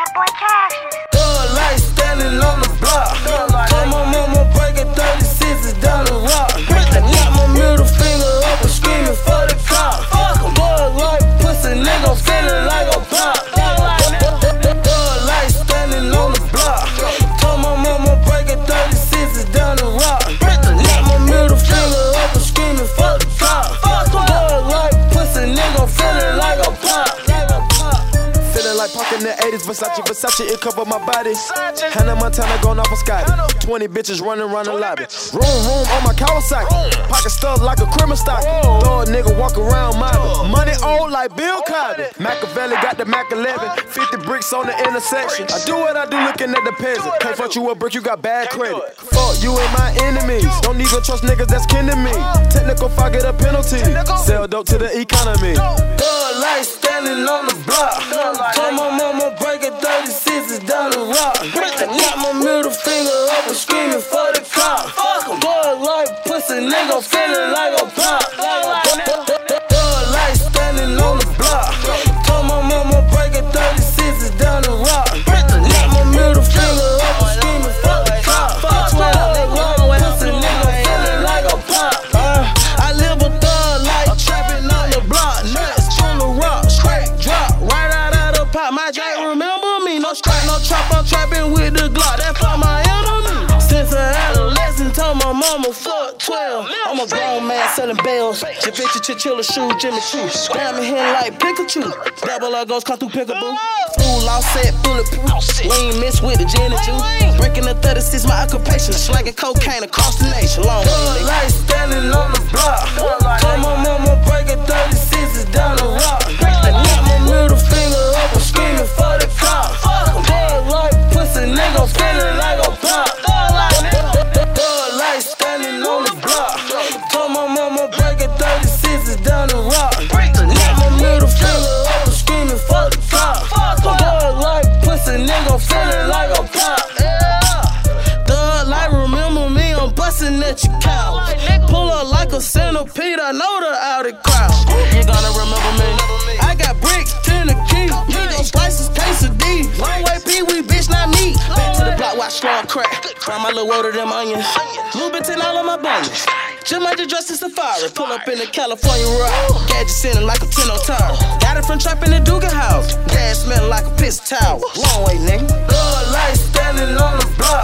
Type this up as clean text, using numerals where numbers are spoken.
Thug life standing on the block. Told my mama breaking 36s down the rock. I got my middle finger up and screaming for the cop. Thug life pussy nigga feeling like a pop. Thug life standing on the block. Told my mama breaking 36s down the rock. I got my middle finger up and screaming for the cop. Thug life pussy nigga feeling like a pop. Feeling like Park in the 80s, Versace, it cover my body. Hannah Montana going off a Scotty. 20 bitches running around the lobby. Room on my Kawasaki. Pocket stuffed like a criminal stock. Throw a nigga walk around mobbing. Money old like Bill Cosby. Machiavelli got the Mac 11. 50 bricks on the intersection. I do what I do looking at the peasant. Can't fuck you a brick, you got bad credit. Fuck you and my enemies. Don't even trust niggas that's kin to me. Technical fire get a penalty. Sell dope to the economy. Thug life standing on the block. Told my mama breaking 36s down the rock. I got my middle finger up and screaming for the cop. Thug life pussy nigga feeling like a pop. Thug life standing on the block. Told my mama breaking 36s down the rock. I got my middle finger up and screaming for the cop. Thug life pussy nigga feeling like a pop. I live a thug life trapping on the block. Nuts on the rock, straight drop right out of the pot. My Jack remember me, no strap, no trap. I'm trapping with the Glock. That for my enemy. Since an adolescent, told my mama fuck 12. I'm a grown man selling bells. Javinci Chinchilla shoes, Jimmy Choo. Diamond hand like Pikachu. Double R goes come through Pickaboo. Full offset, bulletproof. We ain't miss with the gin and juice. Breaking the 36, my occupation. Slanging cocaine across the nation. Long way, life standing on the block. Told my mama breaking 36s down the rock. I got my middle finger up and screaming for the cop. Thug life pussy nigga feeling like a pop. Thug life standing on the block. Told my mama breaking 36s down the rock. I got my middle finger up and screaming for the cop. Thug life pussy nigga feeling like a pop. Thug life remember me, I'm busting at your couch. Pull up like a centipede, I know the outer crowd. You gonna remember me? I got bricks, 10 a key. Those slices, quesadillas. Long way Pee-wee, bitch, not me. Back to the block, watch slow crack. Find my little water, them onions. Louboutin all on my bunions. Jumanji dressed in safari. Pull up in the California rock. Gadget sending like a 10 on tire. Got it from trapping the Duga house. Gas smelling like a piss towel. Long way, nigga. Thug life standing on the block.